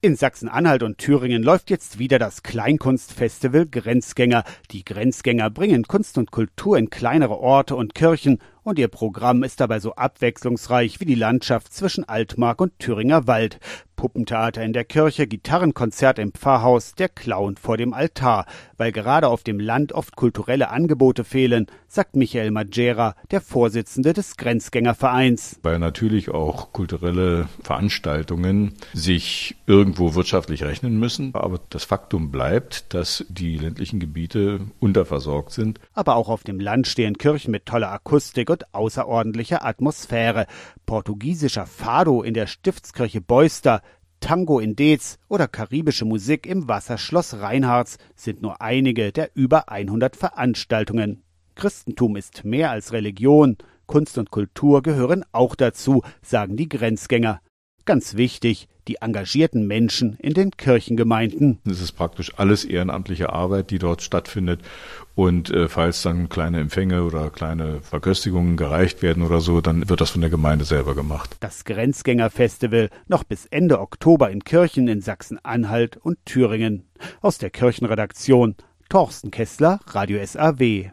In Sachsen-Anhalt und Thüringen läuft jetzt wieder das Kleinkunstfestival Grenzgänger. Die Grenzgänger bringen Kunst und Kultur in kleinere Orte und Kirchen und ihr Programm ist dabei so abwechslungsreich wie die Landschaft zwischen Altmark und Thüringer Wald. Puppentheater in der Kirche, Gitarrenkonzert im Pfarrhaus, der Clown vor dem Altar. Weil gerade auf dem Land oft kulturelle Angebote fehlen, sagt Michael Magera, der Vorsitzende des Grenzgängervereins. Weil natürlich auch kulturelle Veranstaltungen sich irgendwo wirtschaftlich rechnen müssen. Aber das Faktum bleibt, dass die ländlichen Gebiete unterversorgt sind. Aber auch auf dem Land stehen Kirchen mit toller Akustik und außerordentlicher Atmosphäre. Portugiesischer Fado in der Stiftskirche Beuster, Tango in Deetz oder karibische Musik im Wasserschloss Reinhards sind nur einige der über 100 Veranstaltungen. Christentum ist mehr als Religion. Kunst und Kultur gehören auch dazu, sagen die Grenzgänger. Ganz wichtig, die engagierten Menschen in den Kirchengemeinden. Es ist praktisch alles ehrenamtliche Arbeit, die dort stattfindet. Und falls dann kleine Empfänge oder kleine Verköstigungen gereicht werden oder so, dann wird das von der Gemeinde selber gemacht. Das Grenzgängerfestival noch bis Ende Oktober in Kirchen in Sachsen-Anhalt und Thüringen. Aus der Kirchenredaktion Thorsten Kessler, Radio SAW.